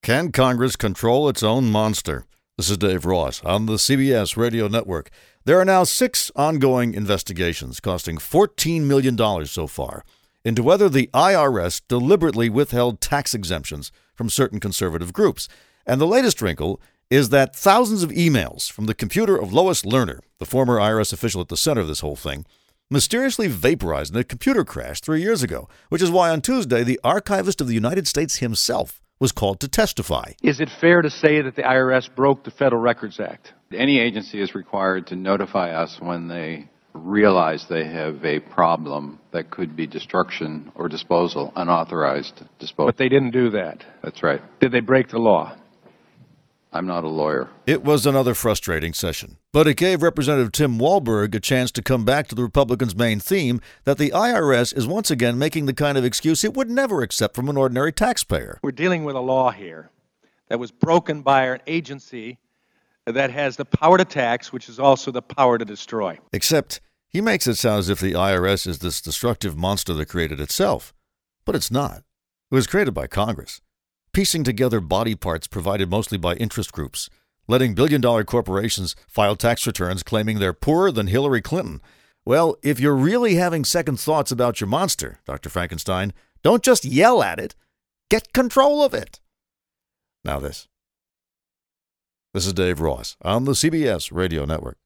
Can Congress control its own monster? This is Dave Ross on the CBS Radio Network. There are now 6 ongoing investigations costing $14 million so far into whether the IRS deliberately withheld tax exemptions from certain conservative groups. And the latest wrinkle is that thousands of emails from the computer of Lois Lerner, the former IRS official at the center of this whole thing, mysteriously vaporized in a computer crash 3 years ago, which is why on Tuesday the Archivist of the United States himself was called to testify. Is it fair to say that the IRS broke the Federal Records Act? Any agency is required to notify us when they realize they have a problem that could be destruction or disposal, unauthorized disposal. But they didn't do that. That's right. Did they break the law? I'm not a lawyer. It was another frustrating session, but it gave Representative Tim Walberg a chance to come back to the Republicans' main theme that the IRS is once again making the kind of excuse it would never accept from an ordinary taxpayer. We're dealing with a law here that was broken by an agency that has the power to tax, which is also the power to destroy. Except he makes it sound as if the IRS is this destructive monster that created itself. But it's not. It was created by Congress, piecing together body parts provided mostly by interest groups, letting billion-dollar corporations file tax returns claiming they're poorer than Hillary Clinton. Well, if you're really having second thoughts about your monster, Dr. Frankenstein, don't just yell at it. Get control of it. Now this. This is Dave Ross on the CBS Radio Network.